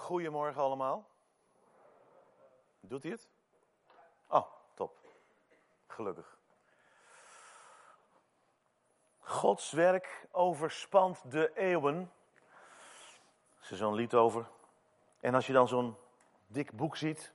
Goedemorgen allemaal. Doet hij het? Oh, top. Gelukkig. Gods werk overspant de eeuwen. Er is zo'n lied over. En als je dan zo'n dik boek ziet,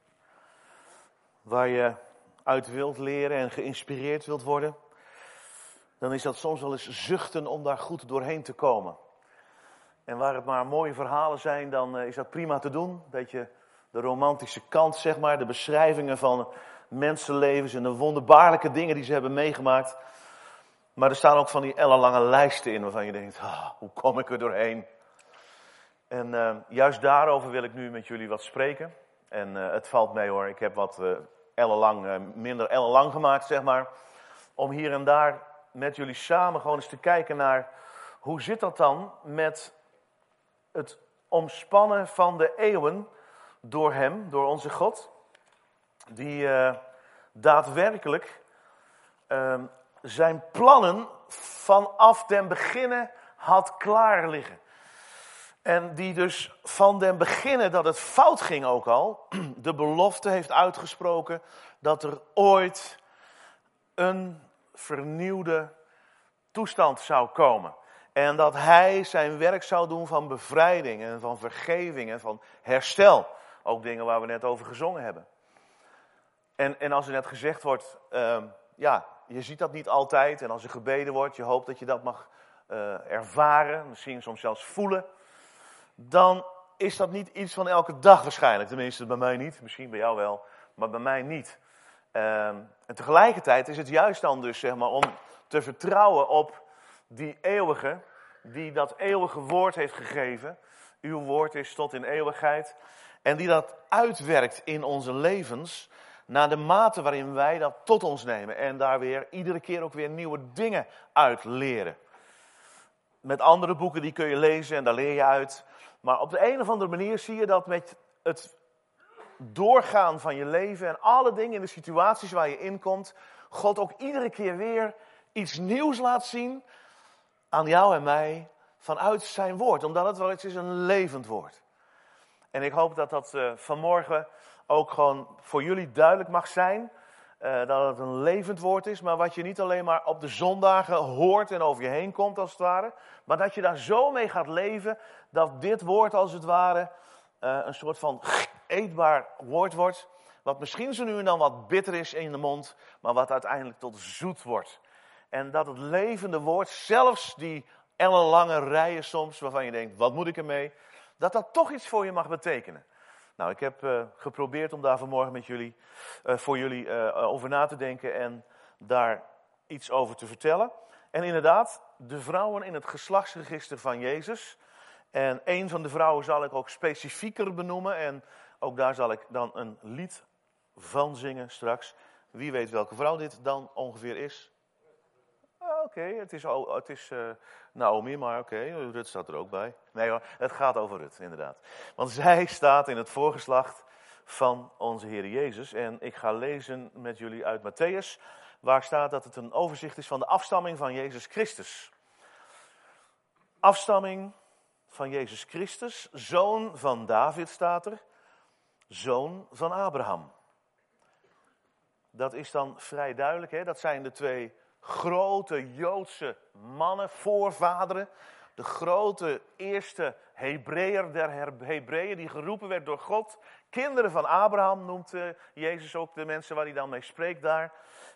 waar je uit wilt leren en geïnspireerd wilt worden, dan is dat soms wel eens zuchten om daar goed doorheen te komen. En waar het maar mooie verhalen zijn, dan is dat prima te doen. Een beetje de romantische kant, zeg maar. De beschrijvingen van mensenlevens en de wonderbaarlijke dingen die ze hebben meegemaakt. Maar er staan ook van die ellenlange lijsten in waarvan je denkt, hoe kom ik er doorheen? En juist daarover wil ik nu met jullie wat spreken. En het valt mee hoor, ik heb wat minder ellenlang gemaakt, zeg maar. Om hier en daar met jullie samen gewoon eens te kijken naar, hoe zit dat dan met het omspannen van de eeuwen door hem, door onze God, die daadwerkelijk zijn plannen vanaf den beginnen had klaar liggen. En die dus van den beginnen dat het fout ging ook al, de belofte heeft uitgesproken dat er ooit een vernieuwde toestand zou komen. En dat hij zijn werk zou doen van bevrijding en van vergeving en van herstel. Ook dingen waar we net over gezongen hebben. En als er net gezegd wordt, je ziet dat niet altijd. En als er gebeden wordt, je hoopt dat je dat mag ervaren. Misschien soms zelfs voelen. Dan is dat niet iets van elke dag waarschijnlijk. Tenminste bij mij niet, misschien bij jou wel, maar bij mij niet. En tegelijkertijd is het juist dan dus, zeg maar, om te vertrouwen op die eeuwige, die dat eeuwige woord heeft gegeven. Uw woord is tot in eeuwigheid. En die dat uitwerkt in onze levens, naar de mate waarin wij dat tot ons nemen. En daar weer iedere keer ook weer nieuwe dingen uit leren. Met andere boeken die kun je lezen en daar leer je uit. Maar op de een of andere manier zie je dat met het doorgaan van je leven en alle dingen in de situaties waar je in komt, God ook iedere keer weer iets nieuws laat zien aan jou en mij vanuit zijn woord. Omdat het wel iets is, een levend woord. En ik hoop dat dat vanmorgen ook gewoon voor jullie duidelijk mag zijn. Dat het een levend woord is, maar wat je niet alleen maar op de zondagen hoort en over je heen komt als het ware. Maar dat je daar zo mee gaat leven, dat dit woord als het ware een soort van eetbaar woord wordt. Wat misschien zo nu en dan wat bitter is in de mond, maar wat uiteindelijk tot zoet wordt. En dat het levende woord, zelfs die ellenlange rijen soms, waarvan je denkt, wat moet ik ermee? Dat dat toch iets voor je mag betekenen. Nou, ik heb geprobeerd om daar vanmorgen met jullie, voor jullie over na te denken en daar iets over te vertellen. En inderdaad, de vrouwen in het geslachtsregister van Jezus. En een van de vrouwen zal ik ook specifieker benoemen. En ook daar zal ik dan een lied van zingen straks. Wie weet welke vrouw dit dan ongeveer is? Oké, het is Naomi, maar oké, Rut staat er ook bij. Nee hoor, het gaat over Rut, inderdaad. Want zij staat in het voorgeslacht van onze Heer Jezus. En ik ga lezen met jullie uit Matthäus, waar staat dat het een overzicht is van de afstamming van Jezus Christus. Afstamming van Jezus Christus, zoon van David staat er, zoon van Abraham. Dat is dan vrij duidelijk, hè? Dat zijn de twee grote Joodse mannen, voorvaderen. De grote eerste Hebreeër der Hebreeën die geroepen werd door God. Kinderen van Abraham noemt Jezus ook de mensen waar hij dan mee spreekt daar.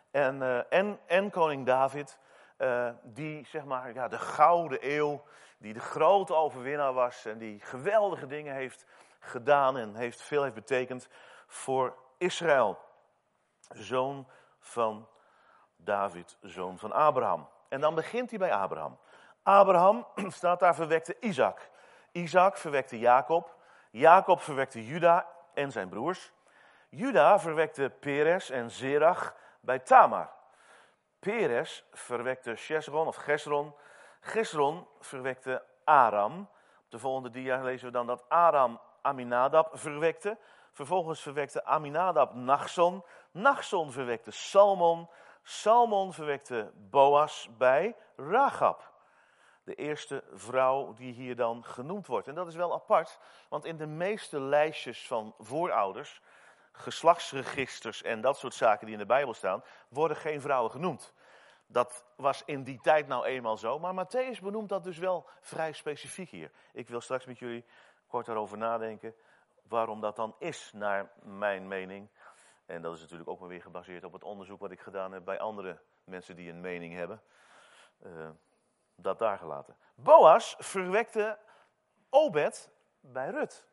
En koning David, die zeg maar de gouden eeuw, die de grote overwinnaar was en die geweldige dingen heeft gedaan en veel heeft betekend voor Israël. Zoon van David, zoon van Abraham. En dan begint hij bij Abraham. Abraham, staat daar, verwekte Isaac. Isaac verwekte Jacob. Jacob verwekte Juda en zijn broers. Juda verwekte Peres en Zerach bij Tamar. Peres verwekte Hezron of Gesron. Gesron verwekte Aram. Op de volgende dia lezen we dan dat Aram Aminadab verwekte. Vervolgens verwekte Aminadab Nachson. Nachson verwekte Salmon. Salmon verwekte Boas bij Rachab. de eerste vrouw die hier dan genoemd wordt. En dat is wel apart, want in de meeste lijstjes van voorouders, geslachtsregisters en dat soort zaken die in de Bijbel staan, worden geen vrouwen genoemd. Dat was in die tijd nou eenmaal zo, maar Mattheüs benoemt dat dus wel vrij specifiek hier. Ik wil straks met jullie kort daarover nadenken waarom dat dan is, naar mijn mening. En dat is natuurlijk ook maar weer gebaseerd op het onderzoek wat ik gedaan heb bij andere mensen die een mening hebben. Dat daar gelaten. Boas verwekte Obed bij Rut.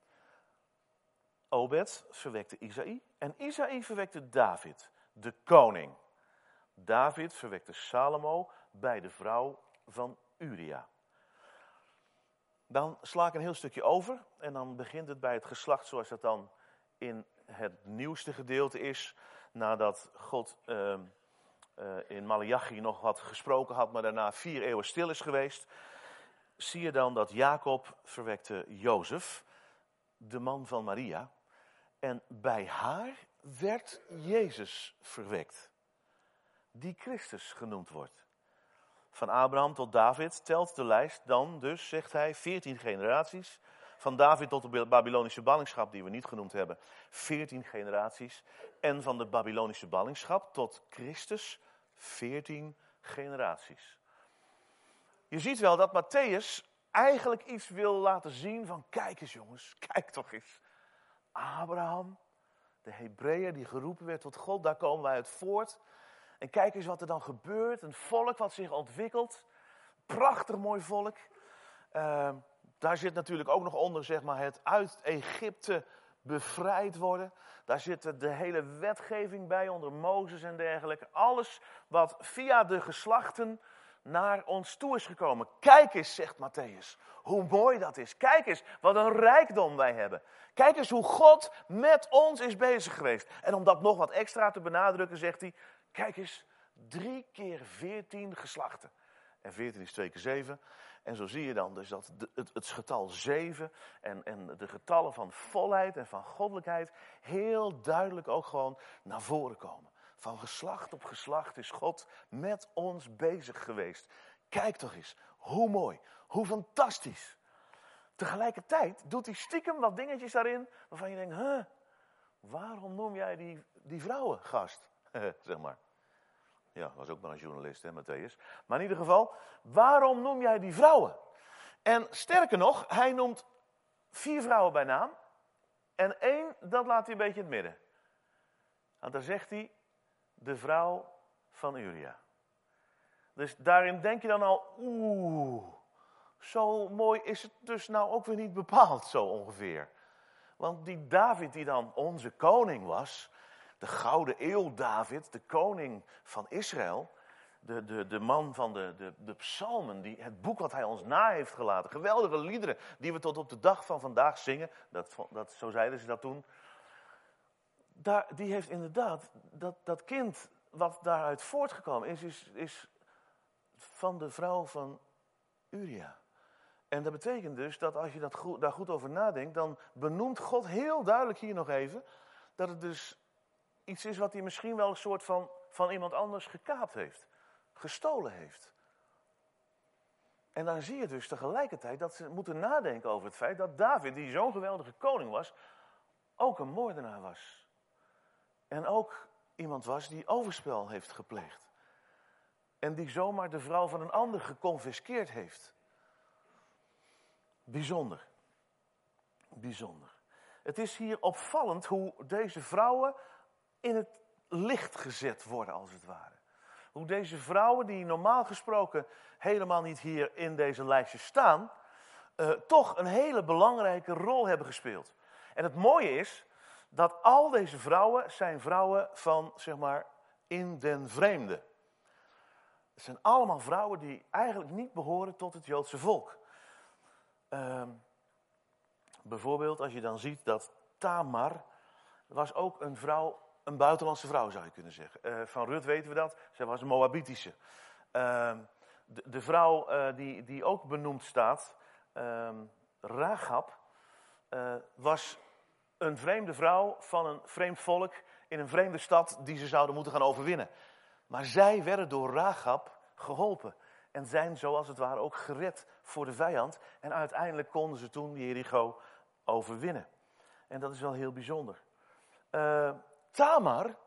Obed verwekte Isaï en Isaï verwekte David, de koning. David verwekte Salomo bij de vrouw van Uria. Dan sla ik een heel stukje over en dan begint het bij het geslacht zoals dat dan in het nieuwste gedeelte is. Nadat God in Maleachi nog wat gesproken had, maar daarna 4 eeuwen stil is geweest. Zie je dan dat Jacob verwekte Jozef, de man van Maria. En bij haar werd Jezus verwekt, die Christus genoemd wordt. Van Abraham tot David telt de lijst dan dus, zegt hij, 14 generaties. Van David tot de Babylonische ballingschap, die we niet genoemd hebben, 14 generaties. En van de Babylonische ballingschap tot Christus, 14 generaties. Je ziet wel dat Mattheüs eigenlijk iets wil laten zien van, kijk eens jongens, kijk toch eens. Abraham, de Hebreeër die geroepen werd tot God, daar komen wij uit voort. En kijk eens wat er dan gebeurt, een volk wat zich ontwikkelt. Prachtig mooi volk. Daar zit natuurlijk ook nog onder, zeg maar, het uit Egypte bevrijd worden. Daar zit de hele wetgeving bij onder Mozes en dergelijke. Alles wat via de geslachten naar ons toe is gekomen. Kijk eens, zegt Mattheüs, hoe mooi dat is. Kijk eens wat een rijkdom wij hebben. Kijk eens hoe God met ons is bezig geweest. En om dat nog wat extra te benadrukken, zegt hij, kijk eens, 3 keer 14 geslachten. En 14 is 2 keer 7. En zo zie je dan dus dat het getal 7 en de getallen van volheid en van goddelijkheid heel duidelijk ook gewoon naar voren komen. Van geslacht op geslacht is God met ons bezig geweest. Kijk toch eens, hoe mooi, hoe fantastisch. Tegelijkertijd doet hij stiekem wat dingetjes daarin waarvan je denkt, waarom noem jij die vrouwen gast? Zeg maar. Ja, was ook maar een journalist, hè, Mattheüs. Maar in ieder geval, waarom noem jij die vrouwen? En sterker nog, hij noemt 4 vrouwen bij naam. En 1, dat laat hij een beetje in het midden. Want daar zegt hij, de vrouw van Uria. Dus daarin denk je dan al, zo mooi is het dus nou ook weer niet bepaald, zo ongeveer. Want die David die dan onze koning was, de gouden eeuw David, de koning van Israël, de man van de psalmen, het boek wat hij ons na heeft gelaten, geweldige liederen die we tot op de dag van vandaag zingen, zo zeiden ze dat toen. Die heeft inderdaad, dat kind wat daaruit voortgekomen is van de vrouw van Uria. En dat betekent dus dat als je daar goed over nadenkt, dan benoemt God heel duidelijk hier nog even, dat het dus iets is wat hij misschien wel een soort van iemand anders gekaapt heeft. Gestolen heeft. En dan zie je dus tegelijkertijd dat ze moeten nadenken over het feit dat David, die zo'n geweldige koning was, ook een moordenaar was. En ook iemand was die overspel heeft gepleegd. En die zomaar de vrouw van een ander geconfiskeerd heeft. Bijzonder. Bijzonder. Het is hier opvallend hoe deze vrouwen in het licht gezet worden, als het ware. Hoe deze vrouwen, die normaal gesproken helemaal niet hier in deze lijstjes staan, toch een hele belangrijke rol hebben gespeeld. En het mooie is dat al deze vrouwen zijn vrouwen van, zeg maar, in den vreemde. Het zijn allemaal vrouwen die eigenlijk niet behoren tot het Joodse volk. Bijvoorbeeld als je dan ziet dat Tamar was ook een vrouw, een buitenlandse vrouw zou je kunnen zeggen. Van Rut weten we dat, zij was een Moabitische. De vrouw die ook benoemd staat, Rahab, was een vreemde vrouw van een vreemd volk in een vreemde stad die ze zouden moeten gaan overwinnen. Maar zij werden door Rahab geholpen. en zijn zoals het ware ook gered voor de vijand. En uiteindelijk konden ze toen Jericho overwinnen. En dat is wel heel bijzonder. Tamar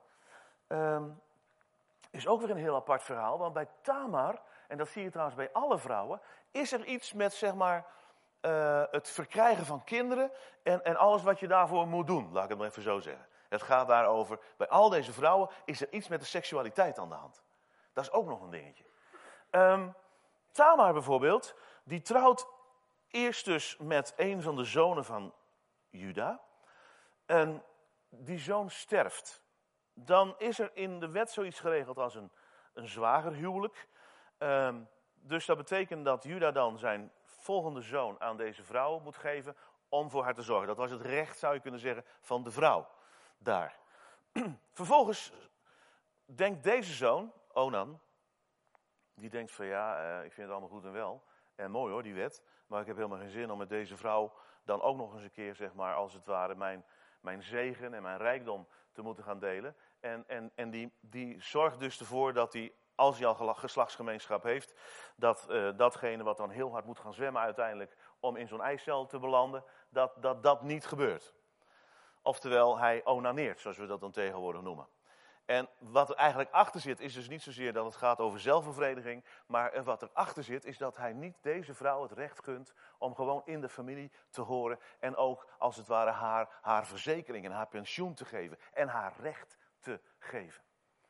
is ook weer een heel apart verhaal. Want bij Tamar, en dat zie je trouwens bij alle vrouwen, is er iets met zeg maar het verkrijgen van kinderen en alles wat je daarvoor moet doen. Laat ik het maar even zo zeggen. Het gaat daarover, bij al deze vrouwen is er iets met de seksualiteit aan de hand. Dat is ook nog een dingetje. Tamar bijvoorbeeld, die trouwt eerst dus met een van de zonen van Juda. En die zoon sterft. Dan is er in de wet zoiets geregeld als een zwagerhuwelijk. Dus dat betekent dat Juda dan zijn volgende zoon aan deze vrouw moet geven om voor haar te zorgen. Dat was het recht, zou je kunnen zeggen, van de vrouw daar. Vervolgens denkt deze zoon, Onan, die denkt van ja, ik vind het allemaal goed en wel. En mooi hoor, die wet. Maar ik heb helemaal geen zin om met deze vrouw dan ook nog eens een keer, zeg maar, als het ware, mijn zegen en mijn rijkdom te moeten gaan delen. En die zorgt dus ervoor dat hij, als hij al geslachtsgemeenschap heeft, dat datgene wat dan heel hard moet gaan zwemmen uiteindelijk om in zo'n eicel te belanden, dat niet gebeurt. Oftewel, hij onaneert, zoals we dat dan tegenwoordig noemen. En wat er eigenlijk achter zit, is dus niet zozeer dat het gaat over zelfbevrediging, maar wat er achter zit, is dat hij niet deze vrouw het recht gunt om gewoon in de familie te horen en ook, als het ware, haar verzekering en haar pensioen te geven en haar recht te geven.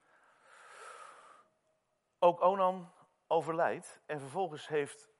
Ook Onan overlijdt en vervolgens heeft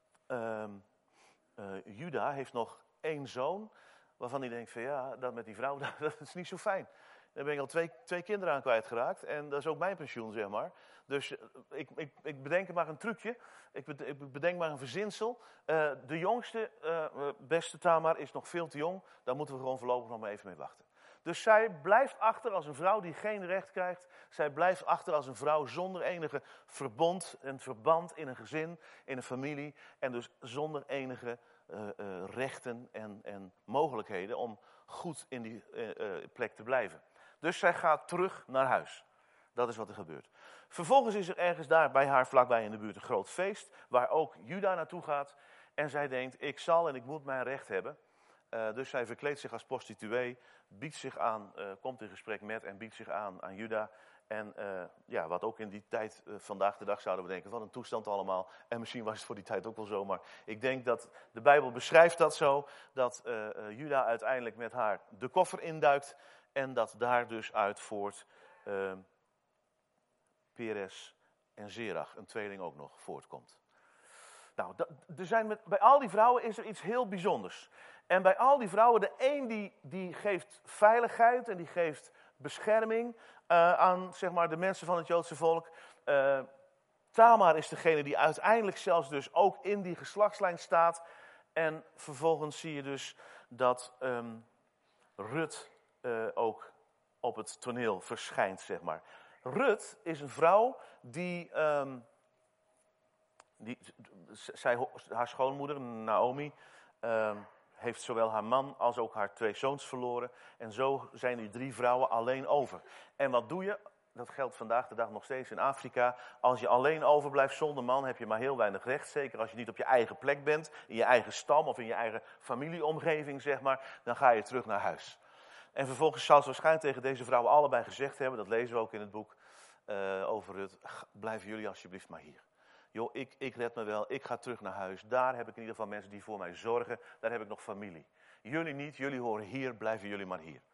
Juda heeft nog één zoon, waarvan hij denkt van ja, dat met die vrouw, dat is niet zo fijn. Daar ben ik al twee kinderen aan kwijtgeraakt. En dat is ook mijn pensioen, zeg maar. Dus ik bedenk maar een trucje. Ik bedenk maar een verzinsel. De jongste, beste Tamar, is nog veel te jong. Daar moeten we gewoon voorlopig nog maar even mee wachten. Dus zij blijft achter als een vrouw die geen recht krijgt. Zij blijft achter als een vrouw zonder enige verband in een gezin, in een familie. En dus zonder enige rechten en mogelijkheden om goed in die plek te blijven. Dus zij gaat terug naar huis. Dat is wat er gebeurt. Vervolgens is er ergens daar bij haar vlakbij in de buurt een groot feest, waar ook Juda naartoe gaat. En zij denkt, ik zal en ik moet mijn recht hebben. Dus zij verkleedt zich als prostituee, biedt zich aan, komt in gesprek met en biedt zich aan Juda. En wat ook in die tijd, vandaag de dag zouden we denken, wat een toestand allemaal. En misschien was het voor die tijd ook wel zo, maar ik denk dat de Bijbel beschrijft dat zo. Dat Juda uiteindelijk met haar de koffer induikt. En dat daar dus uit voort Peres en Zerach, een tweeling ook nog, voortkomt. Nou, bij al die vrouwen is er iets heel bijzonders. En bij al die vrouwen, de een die geeft veiligheid en die geeft bescherming aan zeg maar, de mensen van het Joodse volk. Tamar is degene die uiteindelijk zelfs dus ook in die geslachtslijn staat. En vervolgens zie je dus dat Rut ook op het toneel verschijnt, zeg maar. Rut is een vrouw haar schoonmoeder, Naomi, heeft zowel haar man als ook haar 2 zoons verloren. En zo zijn die 3 vrouwen alleen over. En wat doe je? Dat geldt vandaag de dag nog steeds in Afrika. Als je alleen overblijft zonder man, heb je maar heel weinig recht. Zeker als je niet op je eigen plek bent, in je eigen stam of in je eigen familieomgeving, zeg maar. Dan ga je terug naar huis. En vervolgens zal ze waarschijnlijk tegen deze vrouwen allebei gezegd hebben, dat lezen we ook in het boek over Rut, blijven jullie alsjeblieft maar hier. Joh, ik red me wel, ik ga terug naar huis. Daar heb ik in ieder geval mensen die voor mij zorgen. Daar heb ik nog familie. Jullie niet, jullie horen hier, blijven jullie maar hier.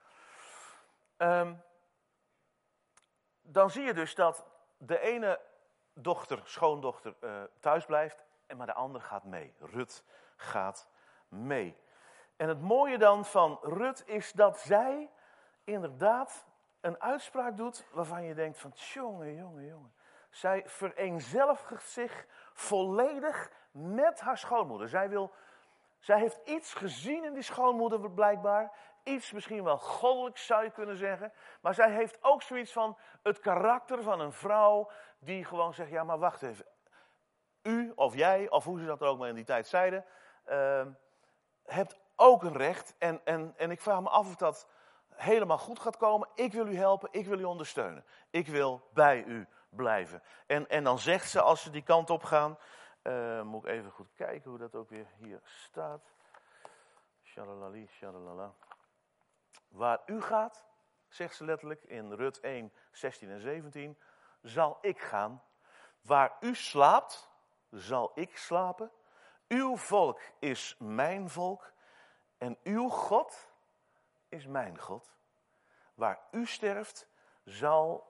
Dan zie je dus dat de ene schoondochter thuis blijft, maar de andere gaat mee. Rut gaat mee. En het mooie dan van Rut is dat zij inderdaad een uitspraak doet waarvan je denkt van jongen. Zij vereenzelvigt zich volledig met haar schoonmoeder. Zij heeft iets gezien in die schoonmoeder blijkbaar. Iets misschien wel goddelijks zou je kunnen zeggen. Maar zij heeft ook zoiets van het karakter van een vrouw die gewoon zegt, ja maar wacht even. U of jij, of hoe ze dat er ook maar in die tijd zeiden, hebt ook een recht. En ik vraag me af of dat helemaal goed gaat komen. Ik wil u helpen, ik wil u ondersteunen. Ik wil bij u blijven. En dan zegt ze, als ze die kant op gaan, moet ik even goed kijken hoe dat ook weer hier staat. Shalalali, shalalala. Waar u gaat, zegt ze letterlijk in Rut 1, 16 en 17, zal ik gaan. Waar u slaapt, zal ik slapen. Uw volk is mijn volk en uw God is mijn God. Waar u sterft, zal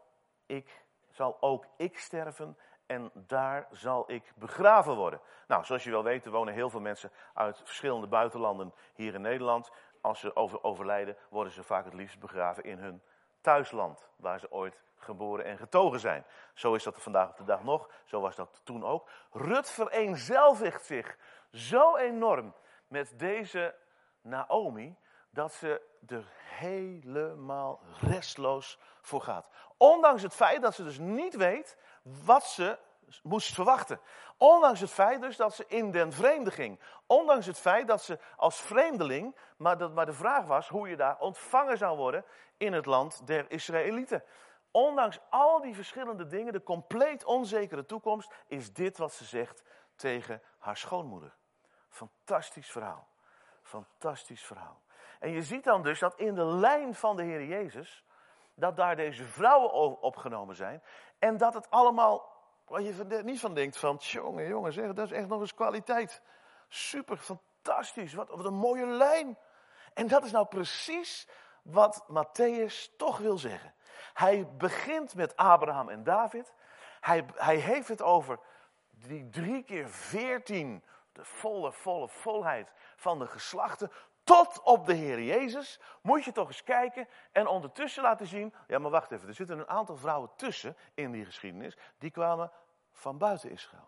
ook ik sterven en daar zal ik begraven worden. Nou, zoals je wel weet, er wonen heel veel mensen uit verschillende buitenlanden hier in Nederland. Als ze overlijden, worden ze vaak het liefst begraven in hun thuisland, waar ze ooit geboren en getogen zijn. Zo is dat vandaag op de dag nog, zo was dat toen ook. Rut vereenzelvigt zich zo enorm met deze Naomi, dat ze er helemaal restloos voor gaat. Ondanks het feit dat ze dus niet weet wat ze moest verwachten. Ondanks het feit dus dat ze in den vreemde ging. Ondanks het feit dat ze als vreemdeling, maar de vraag was hoe je daar ontvangen zou worden in het land der Israëlieten. Ondanks al die verschillende dingen, de compleet onzekere toekomst, is dit wat ze zegt tegen haar schoonmoeder. Fantastisch verhaal. Fantastisch verhaal. En je ziet dan dus dat in de lijn van de Heer Jezus, dat daar deze vrouwen opgenomen zijn. En dat het allemaal, waar je er niet van denkt van, jongen, zeg, dat is echt nog eens kwaliteit. Super, fantastisch, wat een mooie lijn. En dat is nou precies wat Mattheüs toch wil zeggen. Hij begint met Abraham en David. Hij heeft het over die 3 keer 14, de volheid van de geslachten, tot op de Heer Jezus. Moet je toch eens kijken en ondertussen laten zien. Ja, maar wacht even, er zitten een aantal vrouwen tussen in die geschiedenis. Die kwamen van buiten Israël.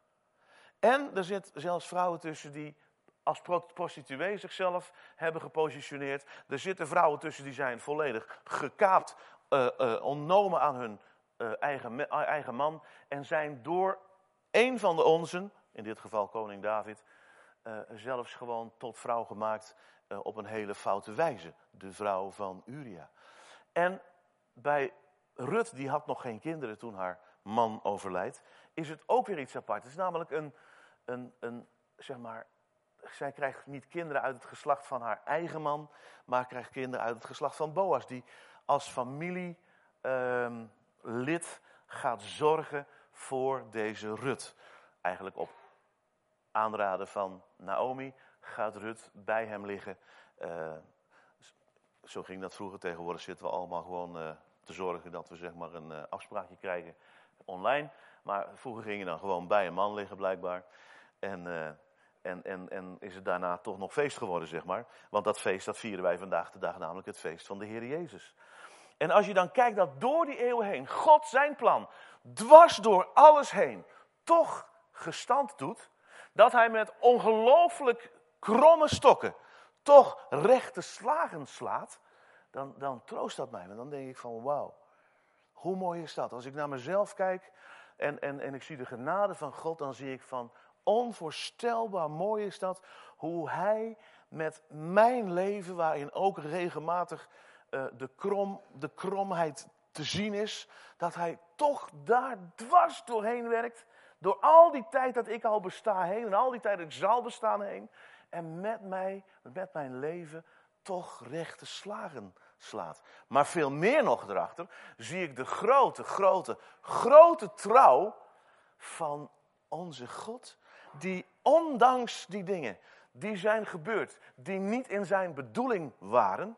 En er zitten zelfs vrouwen tussen die als prostituee zichzelf hebben gepositioneerd. Er zitten vrouwen tussen die zijn volledig gekaapt, ontnomen aan hun eigen man. En zijn door een van de onzen, in dit geval koning David, zelfs gewoon tot vrouw gemaakt op een hele foute wijze. De vrouw van Uria. En bij Rut, die had nog geen kinderen toen haar man overlijdt, is het ook weer iets apart. Het is namelijk zeg maar, zij krijgt niet kinderen uit het geslacht van haar eigen man, maar krijgt kinderen uit het geslacht van Boas, die als familielid gaat zorgen voor deze Rut. Eigenlijk op aanraden van Naomi gaat Rut bij hem liggen. Zo ging dat vroeger. Tegenwoordig zitten we allemaal gewoon te zorgen dat we zeg maar een afspraakje krijgen online. Maar vroeger ging je dan gewoon bij een man liggen blijkbaar. En is het daarna toch nog feest geworden, zeg maar. Want dat feest, dat vieren wij vandaag de dag, namelijk het feest van de Heer Jezus. En als je dan kijkt dat door die eeuwen heen God zijn plan dwars door alles heen toch gestand doet, dat hij met ongelooflijk kromme stokken toch rechte slagen slaat, dan troost dat mij. En dan denk ik van wauw, hoe mooi is dat? Als ik naar mezelf kijk en ik zie de genade van God, dan zie ik van onvoorstelbaar mooi is dat, hoe hij met mijn leven, waarin ook regelmatig de kromheid te zien is, dat hij toch daar dwars doorheen werkt, door al die tijd dat ik al besta heen, en al die tijd dat ik zal bestaan heen, en met mijn leven toch rechte slagen slaat. Maar veel meer nog erachter zie ik de grote trouw van onze God, die ondanks die dingen die zijn gebeurd, die niet in zijn bedoeling waren,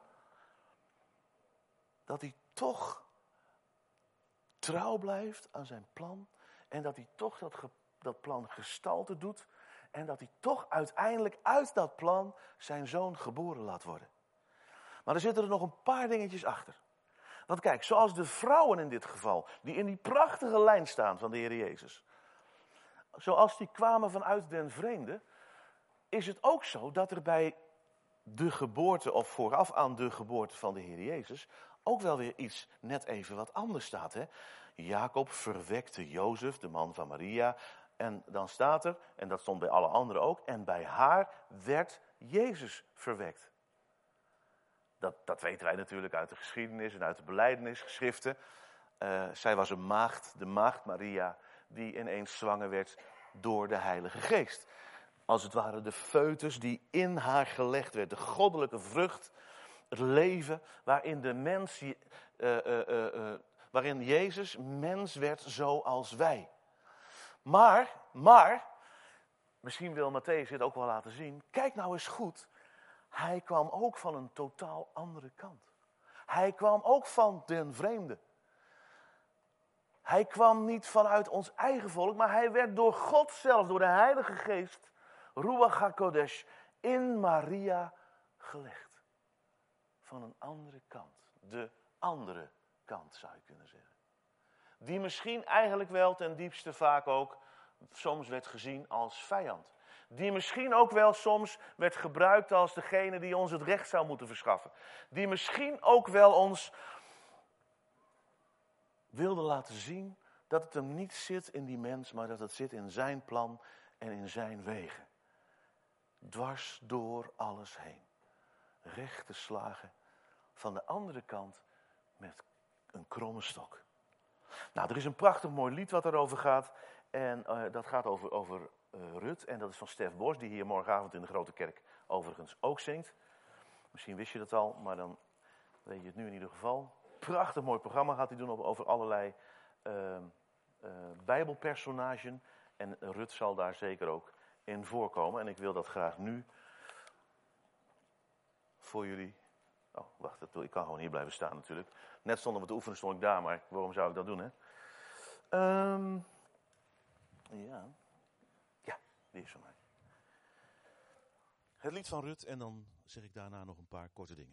dat hij toch trouw blijft aan zijn plan en dat hij toch dat plan gestalte doet en dat hij toch uiteindelijk uit dat plan zijn zoon geboren laat worden. Maar er zitten er nog een paar dingetjes achter. Want kijk, zoals de vrouwen in dit geval, die in die prachtige lijn staan van de Heer Jezus, zoals die kwamen vanuit den vreemde, is het ook zo dat er bij de geboorte, of vooraf aan de geboorte van de Heer Jezus, ook wel weer iets net even wat anders staat. Hè? Jacob verwekte Jozef, de man van Maria. En dan staat er, en dat stond bij alle anderen ook, en bij haar werd Jezus verwekt. Dat weten wij natuurlijk uit de geschiedenis en uit de belijdenisgeschriften. Zij was een maagd, de maagd Maria, die ineens zwanger werd door de Heilige Geest. Als het ware de foetus die in haar gelegd werd. De goddelijke vrucht, het leven waarin de mens, waarin Jezus mens werd zoals wij. Maar, misschien wil Mattheüs dit ook wel laten zien. Kijk nou eens goed. Hij kwam ook van een totaal andere kant. Hij kwam ook van den vreemde. Hij kwam niet vanuit ons eigen volk, maar hij werd door God zelf, door de Heilige Geest, Ruach HaKodesh, in Maria gelegd. Van een andere kant. De andere kant zou je kunnen zeggen. Die misschien eigenlijk wel ten diepste vaak ook soms werd gezien als vijand. Die misschien ook wel soms werd gebruikt als degene die ons het recht zou moeten verschaffen. Die misschien ook wel ons wilde laten zien dat het hem niet zit in die mens, maar dat het zit in zijn plan en in zijn wegen. Dwars door alles heen. Rechte slagen van de andere kant met een kromme stok. Nou, er is een prachtig mooi lied wat daarover gaat. En dat gaat over Rut. En dat is van Stef Bos, die hier morgenavond in de Grote Kerk overigens ook zingt. Misschien wist je dat al, maar dan weet je het nu in ieder geval. Prachtig mooi programma gaat hij doen over allerlei Bijbelpersonagen. En Rut zal daar zeker ook in voorkomen. En ik wil dat graag nu voor jullie. Oh, wacht, ik kan gewoon hier blijven staan natuurlijk. Net stonden we te oefenen, stond ik daar, maar waarom zou ik dat doen, hè? Ja, die is van mij. Het lied van Rut en dan zeg ik daarna nog een paar korte dingen.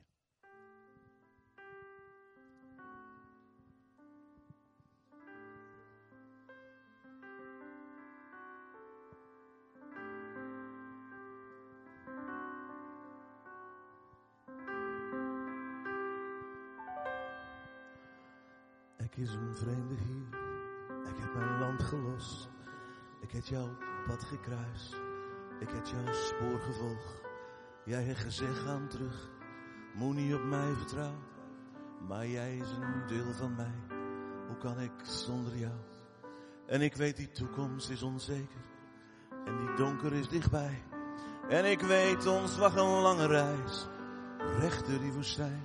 Ik is een vreemde hier, ik heb mijn land gelost. Ik heb jouw pad gekruist, ik heb jouw spoor gevolgd. Jij hebt gezegd, ga terug, moet niet op mij vertrouwen. Maar jij is een deel van mij, hoe kan ik zonder jou? En ik weet die toekomst is onzeker, en die donker is dichtbij. En ik weet ons wacht een lange reis, recht door die woestijn.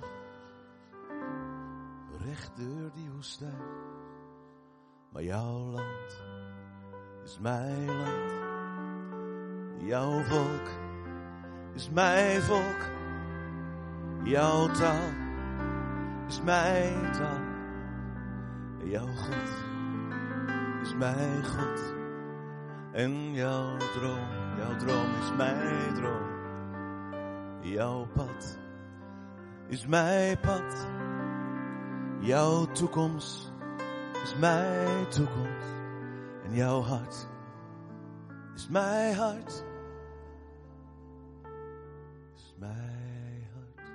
Recht door die woestijn. Maar jouw land is mijn land. Jouw volk is mijn volk. Jouw taal is mijn taal. Jouw God is mijn God. En jouw droom is mijn droom. Jouw pad is mijn pad. Jouw toekomst is mijn toekomst. En jouw hart is mijn hart. Is mijn hart.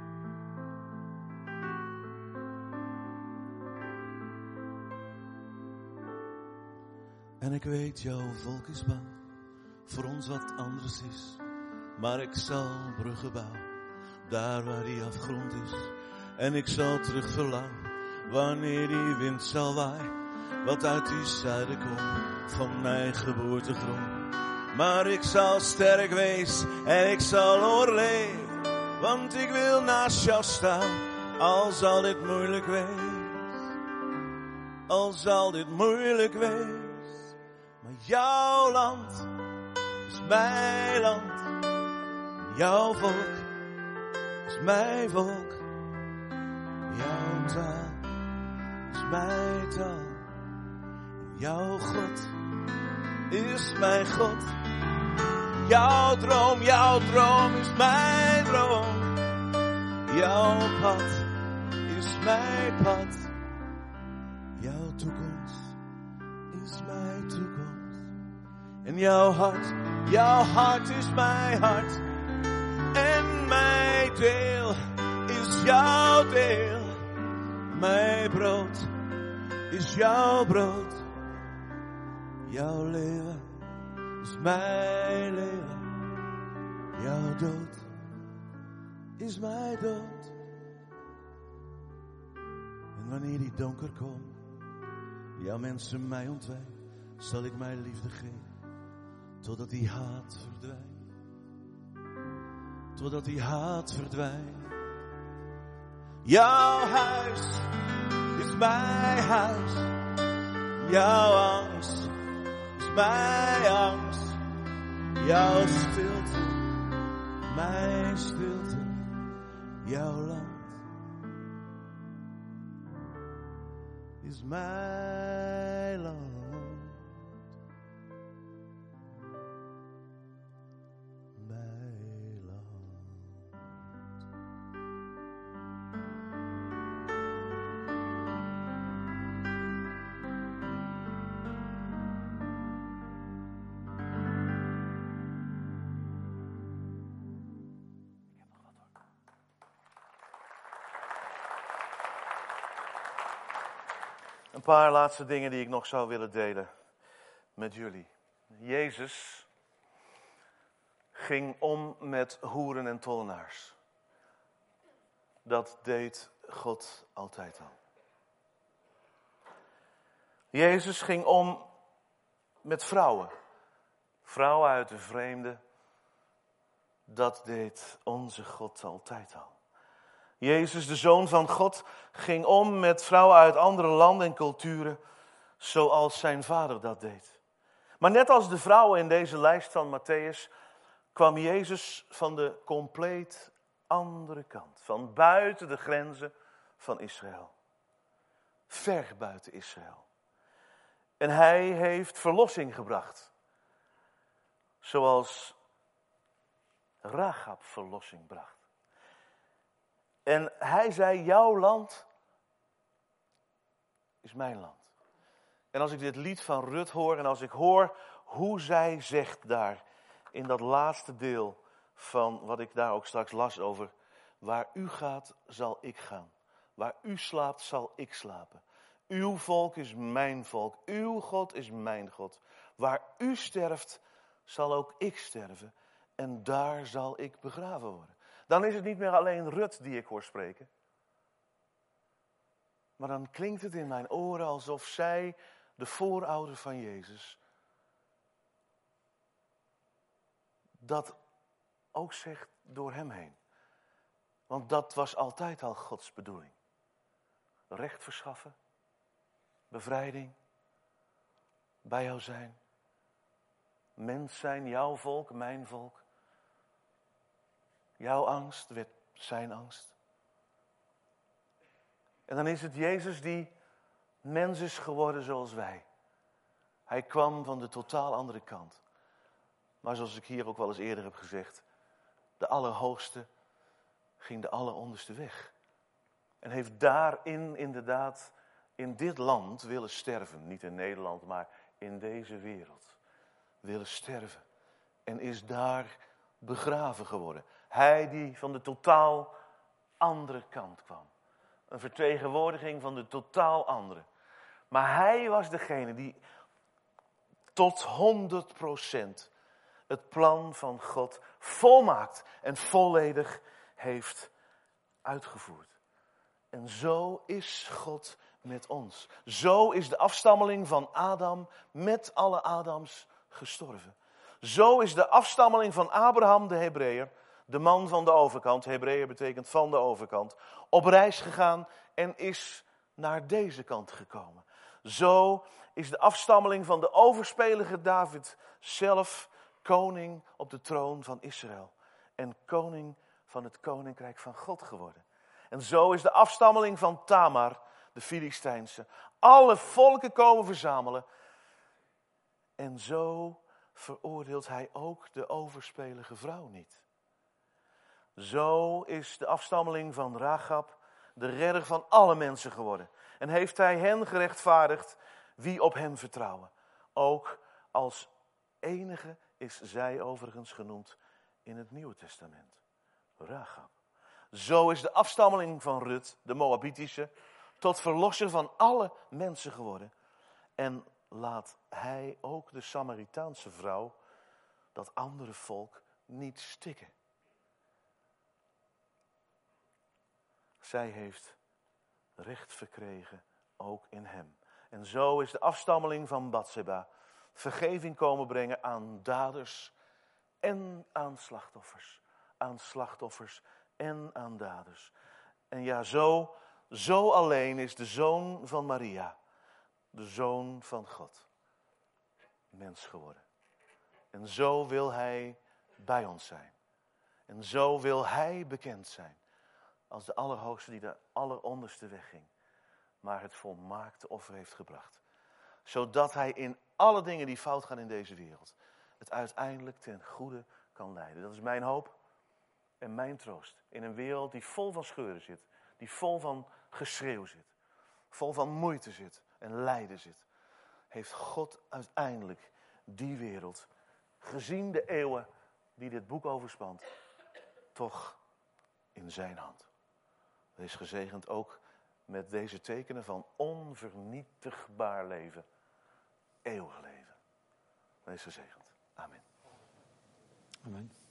En ik weet, jouw volk is bang voor ons wat anders is. Maar ik zal bruggen bouwen, daar waar die afgrond is. En ik zal terug verlangen, wanneer die wind zal waaien, wat uit die zuiden komt, van mijn geboortegrond. Maar ik zal sterk wezen en ik zal overleven, want ik wil naast jou staan, al zal dit moeilijk wees. Al zal dit moeilijk wees, maar jouw land is mijn land. Jouw volk is mijn volk. Jouw taal is mijn taal. Jouw God is mijn God. Jouw droom is mijn droom. Jouw pad is mijn pad. Jouw toekomst is mijn toekomst. En jouw hart is mijn hart. En mijn deel is jouw deel. Mijn brood is jouw brood. Jouw leven is mijn leven. Jouw dood is mijn dood. En wanneer die donker komt, Ja, mensen mij ontwijken, zal ik mijn liefde geven, totdat die haat verdwijnt. Totdat die haat verdwijnt. Jouw huis is mijn huis. Jouw angst is mijn angst. Jouw stilte, mijn stilte. Jouw land is mijn land. Mijn land. Een paar laatste dingen die ik nog zou willen delen met jullie. Jezus ging om met hoeren en tollenaars. Dat deed God altijd al. Jezus ging om met vrouwen. Vrouwen uit de vreemde. Dat deed onze God altijd al. Jezus, de Zoon van God, ging om met vrouwen uit andere landen en culturen, zoals zijn vader dat deed. Maar net als de vrouwen in deze lijst van Matthäus, kwam Jezus van de compleet andere kant. Van buiten de grenzen van Israël. Ver buiten Israël. En hij heeft verlossing gebracht. Zoals Rahab verlossing bracht. En hij zei, jouw land is mijn land. En als ik dit lied van Rut hoor en als ik hoor hoe zij zegt daar in dat laatste deel van wat ik daar ook straks las over. Waar u gaat, zal ik gaan. Waar u slaapt, zal ik slapen. Uw volk is mijn volk. Uw God is mijn God. Waar u sterft, zal ook ik sterven. En daar zal ik begraven worden. Dan is het niet meer alleen Rut die ik hoor spreken. Maar dan klinkt het in mijn oren alsof zij, de voorouder van Jezus, dat ook zegt door hem heen. Want dat was altijd al Gods bedoeling. Recht verschaffen, bevrijding, bij jou zijn, mens zijn, jouw volk, mijn volk. Jouw angst werd zijn angst. En dan is het Jezus die mens is geworden zoals wij. Hij kwam van de totaal andere kant. Maar zoals ik hier ook wel eens eerder heb gezegd, de Allerhoogste ging de alleronderste weg. En heeft daarin inderdaad in dit land willen sterven. Niet in Nederland, maar in deze wereld. Willen sterven. En is daar begraven geworden. Hij die van de totaal andere kant kwam. Een vertegenwoordiging van de totaal andere. Maar hij was degene die tot 100% het plan van God volmaakt en volledig heeft uitgevoerd. En zo is God met ons. Zo is de afstammeling van Adam met alle Adams gestorven. Zo is de afstammeling van Abraham, de Hebreeër, de man van de overkant, Hebreeër betekent van de overkant, op reis gegaan en is naar deze kant gekomen. Zo is de afstammeling van de overspelige David zelf koning op de troon van Israël. En koning van het koninkrijk van God geworden. En zo is de afstammeling van Tamar, de Filistijnse, alle volken komen verzamelen. En zo veroordeelt hij ook de overspelige vrouw niet. Zo is de afstammeling van Rahab de redder van alle mensen geworden. En heeft hij hen gerechtvaardigd wie op hem vertrouwen. Ook als enige is zij overigens genoemd in het Nieuwe Testament. Rahab. Zo is de afstammeling van Rut, de Moabitische, tot verlosser van alle mensen geworden. En laat hij ook de Samaritaanse vrouw, dat andere volk, niet stikken. Zij heeft recht verkregen, ook in hem. En zo is de afstammeling van Batseba vergeving komen brengen aan daders en aan slachtoffers. Aan slachtoffers en aan daders. En ja, zo alleen is de zoon van Maria, de zoon van God, mens geworden. En zo wil hij bij ons zijn. En zo wil hij bekend zijn als de Allerhoogste die de alleronderste weg ging, maar het volmaakte offer heeft gebracht. Zodat hij in alle dingen die fout gaan in deze wereld, het uiteindelijk ten goede kan leiden. Dat is mijn hoop en mijn troost. In een wereld die vol van scheuren zit, die vol van geschreeuw zit, vol van moeite zit en lijden zit, heeft God uiteindelijk die wereld, gezien de eeuwen die dit boek overspant, toch in zijn hand. Wees gezegend ook met deze tekenen van onvernietigbaar leven, eeuwig leven. Wees gezegend. Amen. Amen.